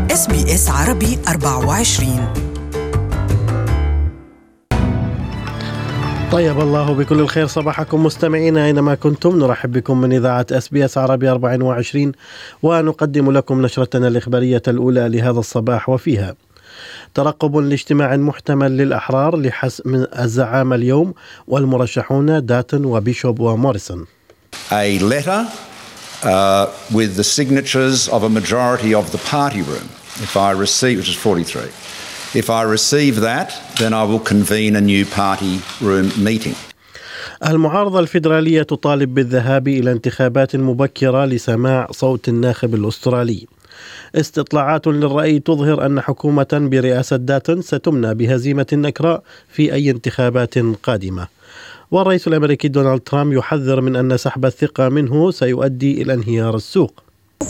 SBS عربي 24. طيب الله بكل الخير صباحكم مستمعينا أينما كنتم. نرحب بكم من إذاعة SBS عربي 24 ونقدم لكم نشرتنا الإخبارية الأولى لهذا الصباح، وفيها ترقب لاجتماع محتمل للأحرار لحسم الزعامة اليوم، والمرشحون داتن وبيشوب وموريسون. A letter with the signatures of a majority of the party room, if I receive, which is 43. If I receive that, then I will convene a new party room meeting. المعارضة الفيدرالية تطالب بالذهاب إلى انتخابات مبكرة لسماع صوت الناخب الأسترالي. استطلاعات للرأي تظهر أن حكومة برئاسة داتن ستمنى بهزيمة نكراء في أي انتخابات قادمة. والرئيس الأمريكي دونالد ترامب يحذر من أن سحب الثقة منه سيؤدي إلى انهيار السوق.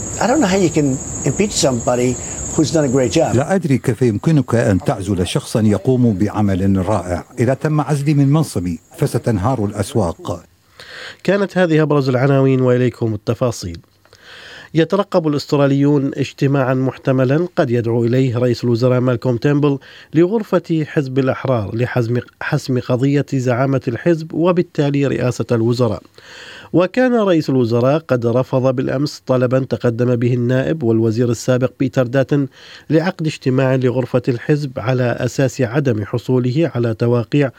لا أدري كيف يمكنك أن تعزل شخصا يقوم بعمل رائع. إذا تم عزلي من منصبي فستنهار الأسواق. كانت هذه أبرز العناوين وإليكم التفاصيل. يترقب الأستراليون اجتماعا محتملا قد يدعو إليه رئيس الوزراء مالكوم تيمبل لغرفة حزب الأحرار لحسم قضية زعامة الحزب وبالتالي رئاسة الوزراء. وكان رئيس الوزراء قد رفض بالأمس طلبا تقدم به النائب والوزير السابق بيتر داتن لعقد اجتماع لغرفة الحزب على أساس عدم حصوله على تواقيع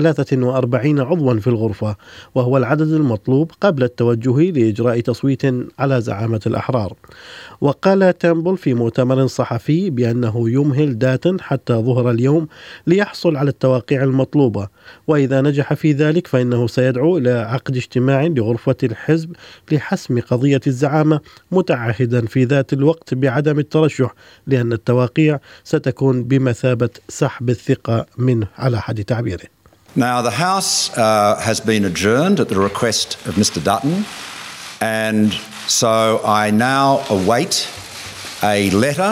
43 عضوا في الغرفة، وهو العدد المطلوب قبل التوجه لإجراء تصويت على زعامة الأحرار. وقال تيمبل في مؤتمر صحفي بأنه يمهل داتن حتى ظهر اليوم ليحصل على التواقيع المطلوبة، وإذا نجح في ذلك فإنه سيدعو إلى عقد اجتماع لغرفة الحزب لحسم قضية الزعامة، متعهدا في ذات الوقت بعدم الترشح لأن التواقيع ستكون بمثابة سحب الثقة منه على حد تعبيره. Now the House has been adjourned at the request of Mr. Dutton, and so I now await a letter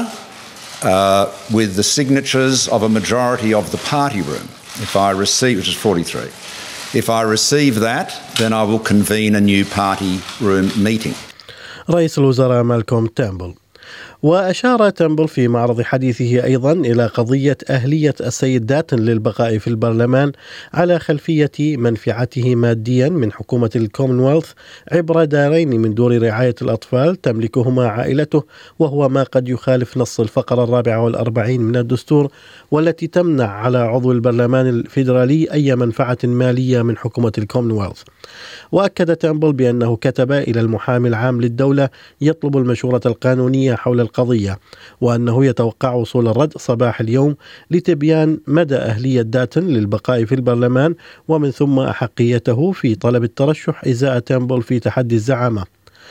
with the signatures of a majority of the party room. If I receive, which is 43. If I receive that, then I will convene a new party room meeting. رئيس الوزراء مالكوم تيمبل. وأشار تيمبل في معرض حديثه أيضا إلى قضية أهلية السيد داتن للبقاء في البرلمان على خلفية منفعته ماديا من حكومة الكومنولث عبر دارين من دور رعاية الأطفال تملكهما عائلته، وهو ما قد يخالف نص الفقرة 44 من الدستور، والتي تمنع على عضو البرلمان الفيدرالي أي منفعة مالية من حكومة الكومنولث. وأكد تيمبل بأنه كتب إلى المحامي العام للدولة يطلب المشورة القانونية حول القضية، وأنه يتوقع وصول الرد صباح اليوم لتبيان مدى أهلية داتن للبقاء في البرلمان، ومن ثم أحقيته في طلب الترشح إزاء تيمبل في تحدي الزعامة.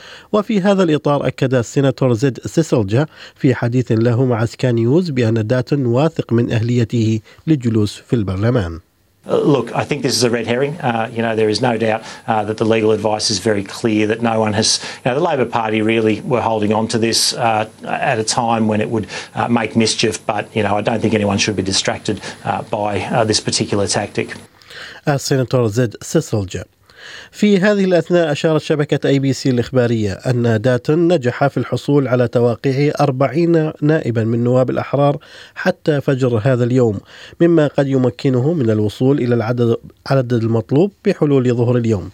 وفي هذا الإطار أكد السيناتور زيد سيسلجا في حديث له مع سكاي نيوز بأن داتن واثق من أهليته للجلوس في البرلمان. Look, I think this is a red herring. There is no doubt that the legal advice is very clear that no one has, the Labor Party really were holding on to this at a time when it would make mischief, but, I don't think anyone should be distracted by this particular tactic. السيناتور زيد سيسلجا. في هذه الأثناء أشارت شبكة ABC الإخبارية أن داتن نجح في الحصول على تواقيع 40 نائبا من نواب الأحرار حتى فجر هذا اليوم، مما قد يمكنه من الوصول إلى العدد المطلوب بحلول ظهر اليوم.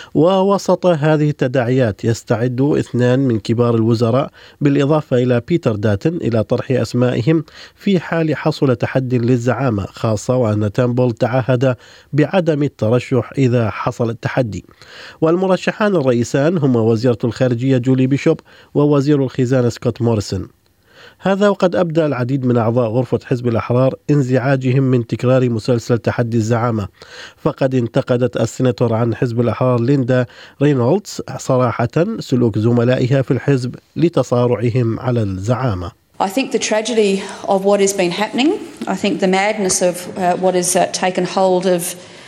ووسط هذه التداعيات يستعد 2 من كبار الوزراء بالإضافة إلى بيتر داتن إلى طرح أسمائهم في حال حصل تحدي للزعامة، خاصة وأن تيمبل تعهد بعدم الترشح إذا حصل التحدي. والمرشحان الرئيسان هما وزيرة الخارجية جولي بيشوب ووزير الخزانة سكوت موريسون. هذا وقد أبدى العديد من أعضاء غرفة حزب الأحرار انزعاجهم من تكرار مسلسل تحدي الزعامة، فقد انتقدت السيناتور عن حزب الأحرار ليندا رينولدز صراحة سلوك زملائها في الحزب لتصارعهم على الزعامة. I think the tragedy of what has been happening, I think the madness of what has taken hold of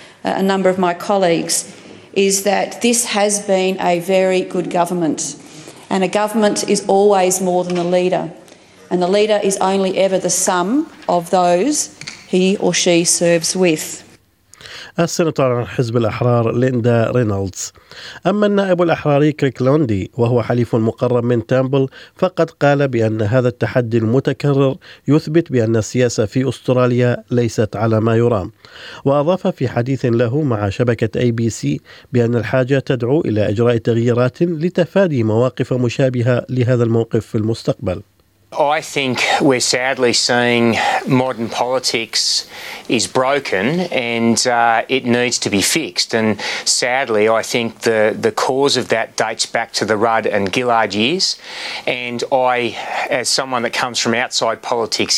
a number of my colleagues is that this has been a very good government, and a government is always more than a leader. And the leader is only ever the sum of those he or she serves with. السيناتور عن حزب الأحرار ليندا رينولدز. أما النائب الأحراري كريك لوندي وهو حليف مقرب من تامبل فقد قال بأن هذا التحدي المتكرر يثبت بأن السياسة في أستراليا ليست على ما يرام. وأضاف في حديث له مع شبكة ABC بأن الحاجة تدعو إلى إجراء تغييرات لتفادي مواقف مشابهة لهذا الموقف في المستقبل. I think we're sadly seeing modern politics is broken and it needs to be fixed. And sadly, I think the cause of that dates back to the Rudd and Gillard years. And I, as someone that comes from outside politics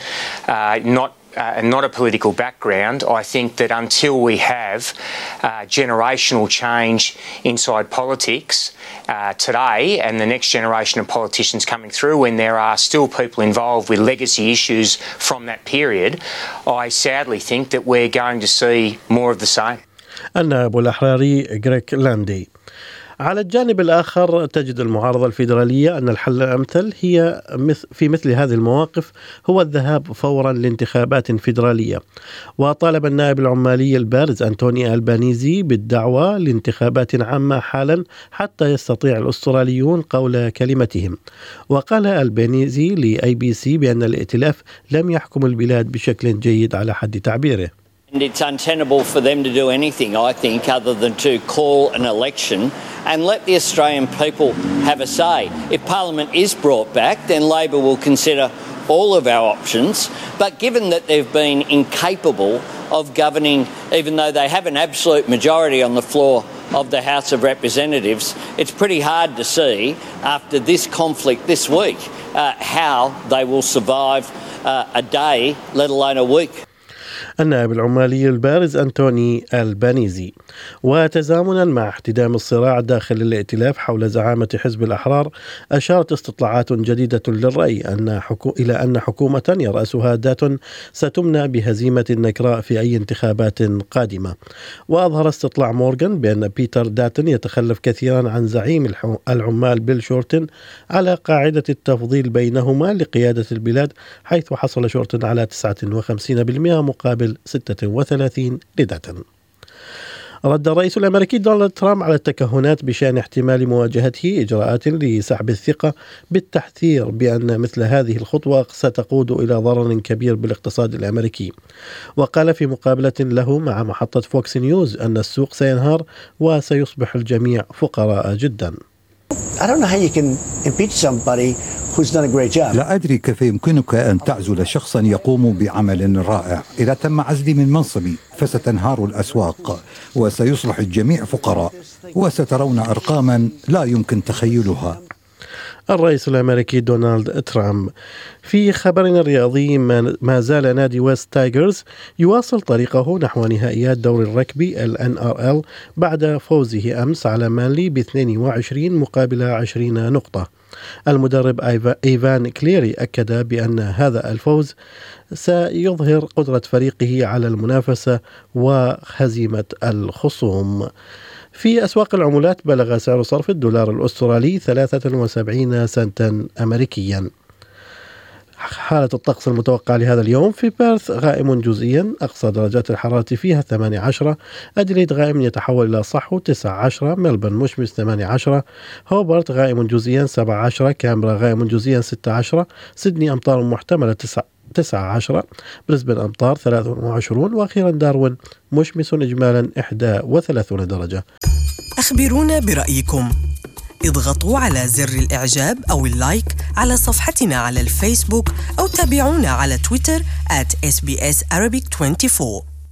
not a political background, I think that until we have generational change inside politics today and the next generation of politicians coming through, when there are still people involved with legacy issues from that period, I sadly think that we're going to see more of the same. النائب الأحراري غريك لاندي. على الجانب الآخر تجد المعارضة الفيدرالية أن الحل الأمثل هي في مثل هذه المواقف هو الذهاب فورا لانتخابات فيدرالية. وطالب النائب العمالي البارز أنتوني ألبانيزي بالدعوة لانتخابات عامة حالا حتى يستطيع الأستراليون قول كلمتهم. وقال ألبانيزي لABC بأن الائتلاف لم يحكم البلاد بشكل جيد على حد تعبيره. And it's untenable for them to do anything, I think, other than to call an election and let the Australian people have a say. If Parliament is brought back, then Labor will consider all of our options. But given that they've been incapable of governing, even though they have an absolute majority on the floor of the House of Representatives, it's pretty hard to see after this conflict this week how they will survive a day, let alone a week. النائب العمالي البارز أنتوني ألبانيزي. وتزامنا مع احتدام الصراع داخل الائتلاف حول زعامة حزب الأحرار أشارت استطلاعات جديدة للرأي إلى أن حكومة يرأسها داتون ستمنع بهزيمة نكراء في أي انتخابات قادمة. وأظهر استطلاع مورغان بأن بيتر داتون يتخلف كثيرا عن زعيم العمال بيل شورتن على قاعدة التفضيل بينهما لقيادة البلاد، حيث حصل شورتن على 59% مقابل 36 لداتون. رد الرئيس الأمريكي دونالد ترامب على التكهنات بشأن احتمال مواجهته إجراءات لسحب الثقة بالتحذير بأن مثل هذه الخطوة ستقود إلى ضرر كبير بالاقتصاد الأمريكي. وقال في مقابلة له مع محطة فوكس نيوز أن السوق سينهار وسيصبح الجميع فقراء جدا. I don't know how you can impeach somebody who's done a great job. لا أدري كيف يمكنك أن تعزل شخصا يقوم بعمل رائع. إذا تم عزلي من منصبي فستنهار الأسواق وسيصبح الجميع فقراء وسترون أرقاما لا يمكن تخيلها. الرئيس الأمريكي دونالد ترامب. في خبرنا الرياضي ما زال نادي ويست تايجرز يواصل طريقه نحو نهائيات دوري الركبي NRL بعد فوزه أمس على مانلي ب22 مقابل 20 نقطة. المدرب إيفان كليري أكد بأن هذا الفوز سيظهر قدرة فريقه على المنافسة وهزيمة الخصوم. في أسواق العملات بلغ سعر صرف الدولار الأسترالي 73 سنتا أمريكيا. حالة الطقس المتوقع لهذا اليوم: في بيرث غائم جزئيا، أقصى درجات الحرارة فيها 18، أديليد غائم يتحول إلى صحو 19، ملبورن مشمس 18، هوبارت غائم جزئيا 17، كامبرا غائم جزئيا 16، سيدني أمطار محتملة 19، بريسبن أمطار 23، وأخيرا داروين مشمس إجمالا 31 درجة. أخبرونا برأيكم، اضغطوا على زر الإعجاب أو اللايك على صفحتنا على الفيسبوك أو تابعونا على تويتر @SBS Arabic 24.